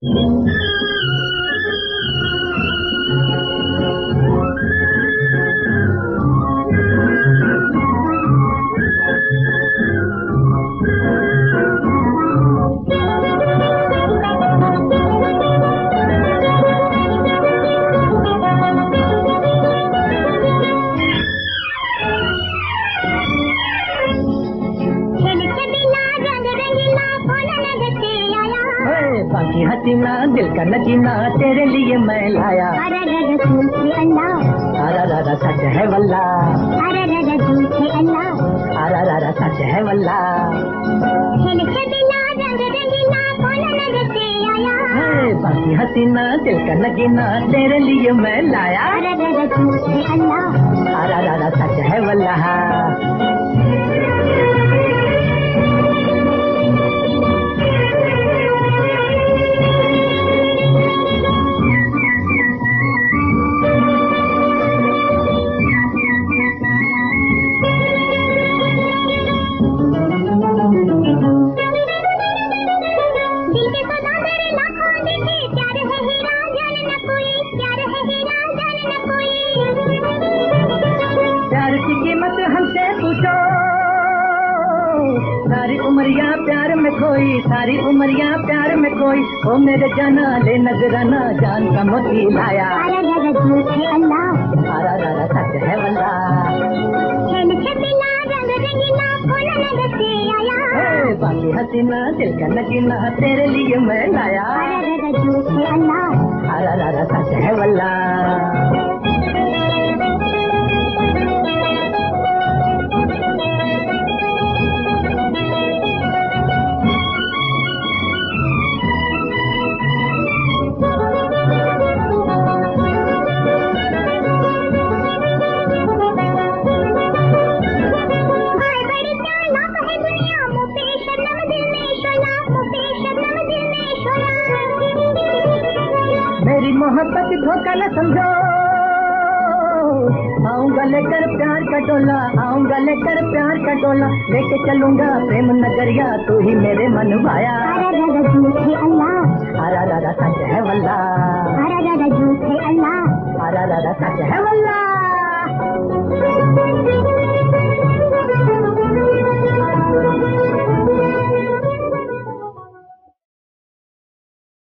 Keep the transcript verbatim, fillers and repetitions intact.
हसीना दिल का नगीना तेरे लिए मैं लाया। अरे रसूल से अल्लाह, अरे रा सच है वल्ला। अरे रसूल से अल्लाह, अरे रा सच है वल्ला। बाकी हसीना दिल का नगीना तेरे लिए मैं लाया। अरे रसूल से अल्लाह, अरे रा सच है वल्ला। सारी उमरिया प्यार में खोई, सारी उमरिया प्यार में खोई, ओ मेरे जाना ले नजराना जान का मोती लाया। अरे रसूल से अल्लाह, अरे रा सच है वल्ला। बाकी हसीना दिल का नगीना तेरे लिए मैं लाया। अरे रसूल से अल्लाह, अरे रा सच है वल्ला। मेरी मोहब्बत धोखा न समझो, आऊंगा लेकर प्यार का टोला, आऊंगा लेकर प्यार का टोला, लेके चलूंगा प्रेम नगरिया तू ही मेरे मन भाया। अरे रसूल से अल्लाह, अरे रा सच है वल्ला। अरे रसूल से अल्लाह, अरे रा सच है।